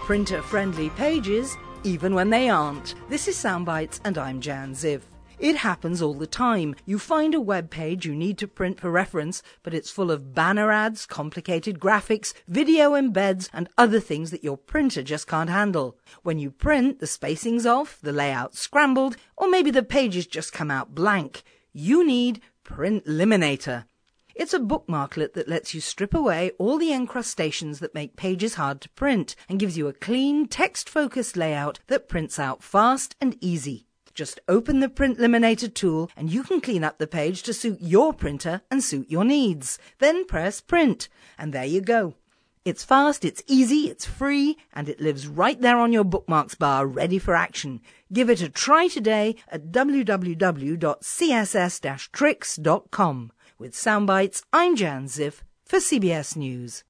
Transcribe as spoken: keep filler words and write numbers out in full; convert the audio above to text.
printer-friendly pages, even when they aren't. This is Soundbites and I'm Jan Ziv. It happens all the time. You find a web page you need to print for reference, but it's full of banner ads, complicated graphics, video embeds, and other things that your printer just can't handle. When you print, the spacing's off, the layout's scrambled, or maybe the pages just come out blank. You need Print Liminator. It's a bookmarklet that lets you strip away all the encrustations that make pages hard to print and gives you a clean, text-focused layout that prints out fast and easy. Just open the Print Liminator tool and you can clean up the page to suit your printer and suit your needs. Then press Print, and there you go. It's fast, it's easy, it's free, and it lives right there on your bookmarks bar, ready for action. Give it a try today at w w w dot c s s dash tricks dot com. With Soundbites, I'm Jan Ziv for C B S News.